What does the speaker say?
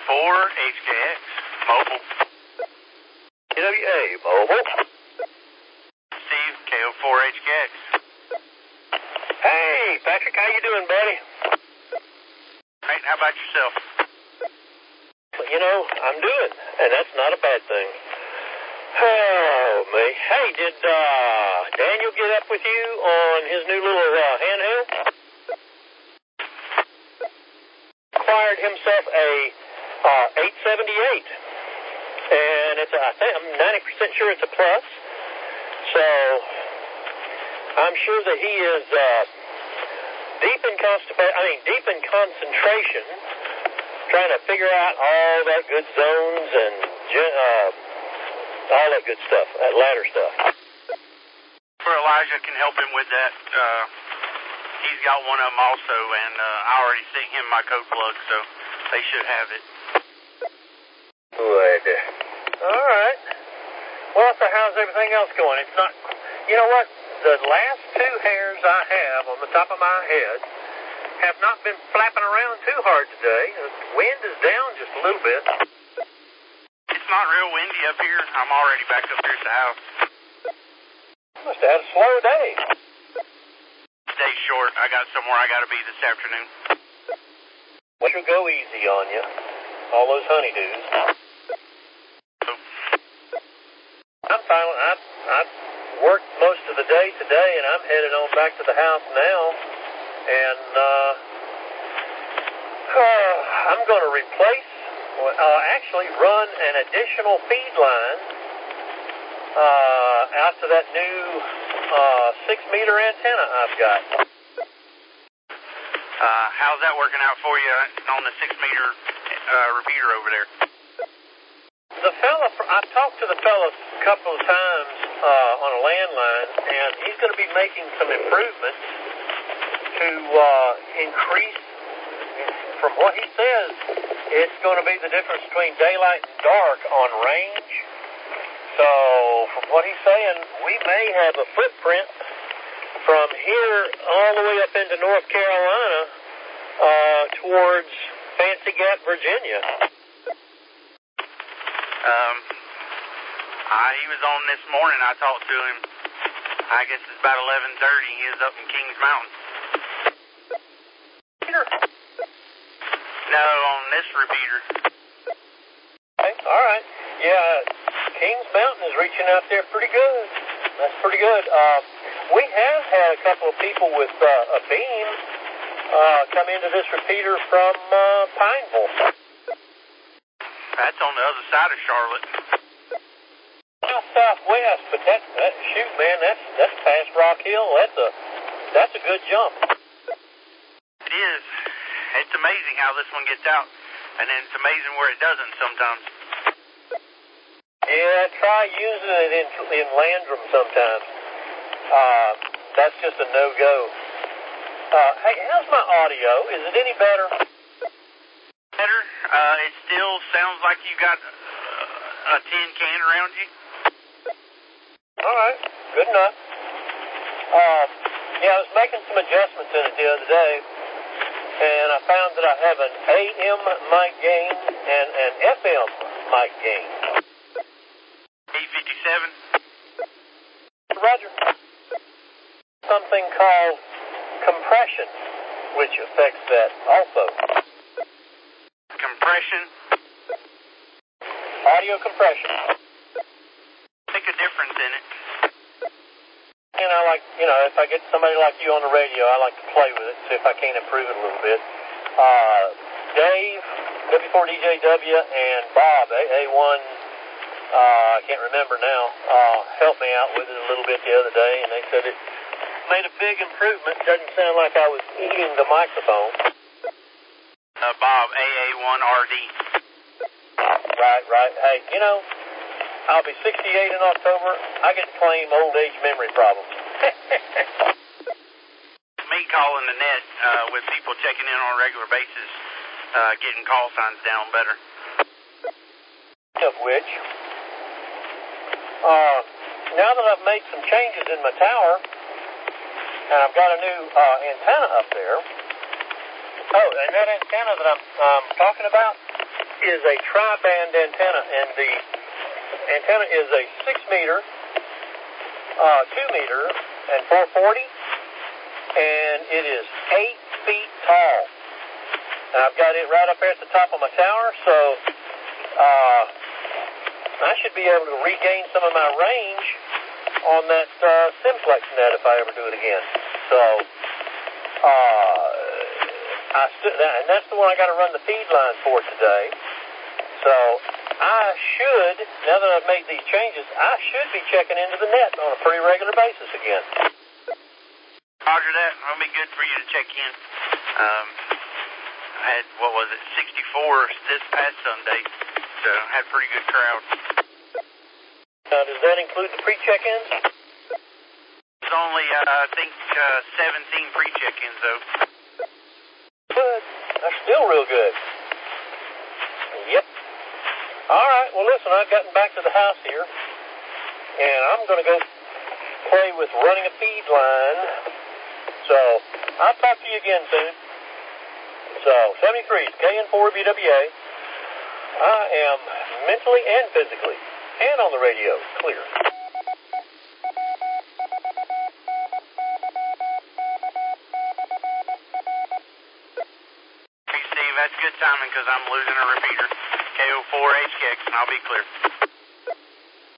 KO4HKX Mobile. KWA Mobile. Steve, KO4HKX. Hey, Patrick, how you doing, buddy? Right, how about yourself? You know, I'm doing, and that's not a bad thing. Oh, me. Hey, did Daniel get up with you on his new little handheld? Acquired himself a 878, and I'm 90% sure it's a plus. So I'm sure that he is deep in concentration, trying to figure out all that good zones and all that good stuff, that ladder stuff. For Elijah can help him with that. He's got one of them also, and I already sent him my code plug, so they should have it. Good. All right. Well, so how's everything else going? It's not, you know what? The last two hairs I have on the top of my head have not been flapping around too hard today. The wind is down just a little bit. It's not real windy up here. I'm already back up here at the house. Must have had a slow day. Day's short. I got somewhere I got to be this afternoon. Well, she'll go easy on you. All those honeydews. I'm fine. I've worked most of the day today, and I'm headed on back to the house now. And I'm going to actually run an additional feed line out to that new 6-meter antenna I've got. How's that working out for you on the 6-meter repeater over there? I've talked to the fella a couple of times on a landline, and he's going to be making some improvements to increase. From what he says, it's going to be the difference between daylight and dark on range. So, from what he's saying, we may have a footprint from here all the way up into North Carolina towards Fancy Gap, Virginia. He was on this morning. I talked to him. I guess it's about 11:30. He is up in Kings Mountain. Peter? No, on this repeater. Okay, all right. Yeah, Kings Mountain is reaching out there pretty good. That's pretty good. We have had a couple of people with a beam come into this repeater from Pineville. That's on the other side of Charlotte. Southwest, but that's past Rock Hill. That's a good jump. It is. It's amazing how this one gets out, and then it's amazing where it doesn't sometimes. Yeah, try using it in Landrum sometimes. That's just a no-go. Hey, how's my audio? Is it any better? Better. It still sounds like you got a tin can around you. All right, good enough. Yeah, I was making some adjustments in it the other day, and I found that I have an AM mic gain and an FM mic gain. 857? Roger. Something called compression, which affects that also. Compression? Audio compression. Make a difference in it. And I like, if I get somebody like you on the radio, I like to play with it, see if I can't improve it a little bit. Dave, W4DJW, and Bob, AA1, I can't remember now, helped me out with it a little bit the other day, and they said it made a big improvement. Doesn't sound like I was eating the microphone. Bob, AA1RD. Right. Hey, I'll be 68 in October. I get to claim old age memory problems. Me calling the net with people checking in on a regular basis, getting call signs down better. Of which, now that I've made some changes in my tower, and I've got a new antenna up there. Oh, and that antenna that I'm talking about, is a tri-band antenna, and the antenna is a 6 meter, 2 meter, and 440, and it is 8 feet tall. And I've got it right up there at the top of my tower, so I should be able to regain some of my range on that simplex net if I ever do it again. So, and that's the one I got to run the feed line for today. So I should, now that I've made these changes, I should be checking into the net on a pretty regular basis again. Roger that. It'll be good for you to check in. I had, 64 this past Sunday, so I had a pretty good crowd. Now, does that include the pre-check-ins? There's only, I think, 17 pre-check-ins, though. Good. That's still real good. Yep. All right. Well, listen, I've gotten back to the house here, and I'm going to go play with running a feed line. So I'll talk to you again soon. So 73 KN4BWA. I am mentally and physically and on the radio clear. Hey, Steve, that's good timing because I'm losing a repeater. KO4HX, and I'll be clear.